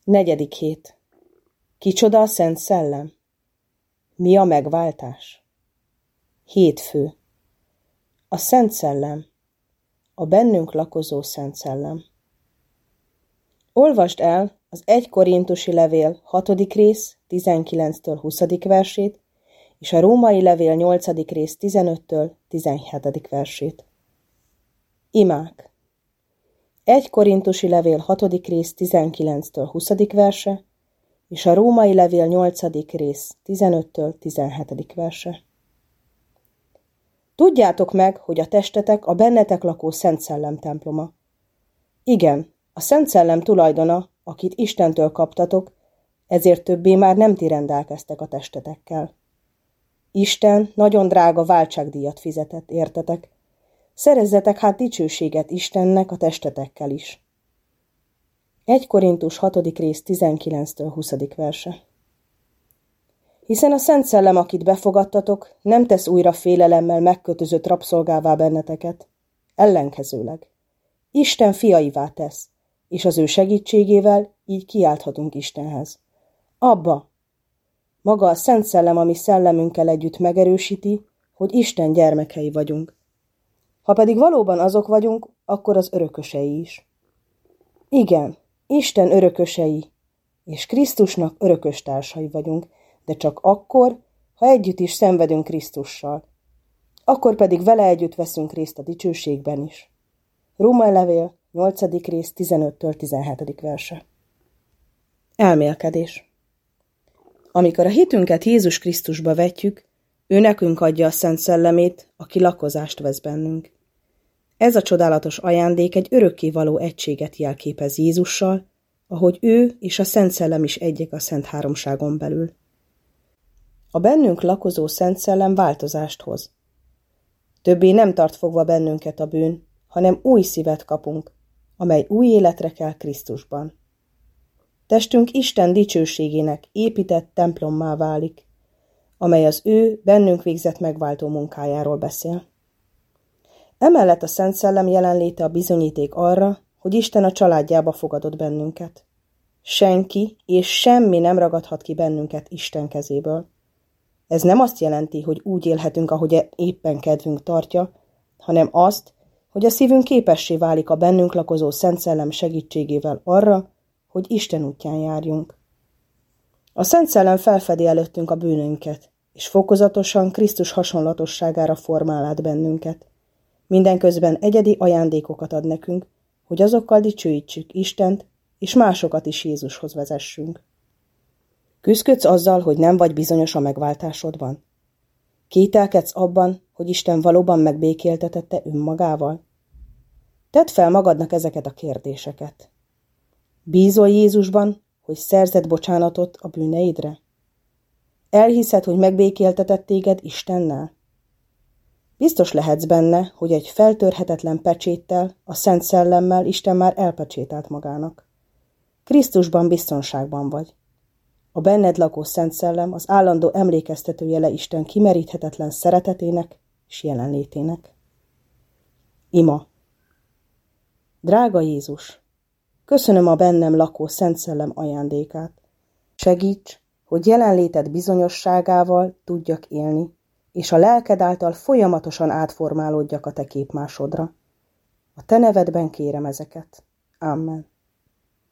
Negyedik hét. Kicsoda a Szent Szellem? Mi a megváltás? Hétfő. A Szent Szellem, a bennünk lakozó Szent Szellem. Olvasd el az 1 Korintusi levél 6. rész 19-től 20. versét, és a Római levél 8. rész 15-től 17. versét. Imák. 1 Korintusi levél 6. rész 19-től 20. verse, és a Római levél 8. rész 15-től 17. verse. Tudjátok meg, hogy a testetek a bennetek lakó Szent Szellem temploma. Igen, a Szent Szellem tulajdona, akit Istentől kaptatok, ezért többé már nem ti rendelkeztek a testetekkel. Isten nagyon drága váltságdíjat fizetett, értetek? Szerezzetek hát dicsőséget Istennek a testetekkel is. 1 Korintus 6. rész 19-től 20. verse. Hiszen a Szent Szellem, akit befogadtatok, nem tesz újra félelemmel megkötözött rabszolgává benneteket. Ellenkezőleg. Isten fiaivá tesz, és az ő segítségével így kiálthatunk Istenhez. Abba! Maga a Szent Szellem, ami szellemünkkel együtt megerősíti, hogy Isten gyermekei vagyunk. Ha pedig valóban azok vagyunk, akkor az örökösei is. Igen, Isten örökösei, és Krisztusnak örököstársai vagyunk, de csak akkor, ha együtt is szenvedünk Krisztussal. Akkor pedig vele együtt veszünk részt a dicsőségben is. Római levél 8. rész 15-től 17. verse. Elmélkedés. Amikor a hitünket Jézus Krisztusba vetjük, ő nekünk adja a Szent Szellemét, aki lakozást vesz bennünk. Ez a csodálatos ajándék egy örökkévaló egységet jelképez Jézussal, ahogy ő és a Szent Szellem is egyek a Szent Háromságon belül. A bennünk lakozó Szent Szellem változást hoz. Többé nem tart fogva bennünket a bűn, hanem új szívet kapunk, amely új életre kell Krisztusban. Testünk Isten dicsőségének épített templommá válik, amely az ő bennünk végzett megváltó munkájáról beszél. Emellett a Szent Szellem jelenléte a bizonyíték arra, hogy Isten a családjába fogadott bennünket. Senki és semmi nem ragadhat ki bennünket Isten kezéből. Ez nem azt jelenti, hogy úgy élhetünk, ahogy éppen kedvünk tartja, hanem azt, hogy a szívünk képessé válik a bennünk lakozó Szent Szellem segítségével arra, hogy Isten útján járjunk. A Szent Szellem felfedi előttünk a bűnünket, és fokozatosan Krisztus hasonlatosságára formál át bennünket. Mindenközben egyedi ajándékokat ad nekünk, hogy azokkal dicsőítsük Istent, és másokat is Jézushoz vezessünk. Küszködsz azzal, hogy nem vagy bizonyos a megváltásodban? Kételkedsz abban, hogy Isten valóban megbékéltetette önmagával? Tedd fel magadnak ezeket a kérdéseket. Bízol Jézusban, hogy szerzed bocsánatot a bűneidre? Elhiszed, hogy megbékéltetett téged Istennel? Biztos lehetsz benne, hogy egy feltörhetetlen pecséttel, a Szent Szellemmel Isten már elpecsételt magának. Krisztusban biztonságban vagy. A benned lakó Szent Szellem az állandó emlékeztetőjele Isten kimeríthetetlen szeretetének és jelenlétének. Ima. Drága Jézus! Köszönöm a bennem lakó Szent Szellem ajándékát. Segíts, hogy jelenléted bizonyosságával tudjak élni, és a lelked által folyamatosan átformálódjak a te képmásodra. A te nevedben kérem ezeket. Amen.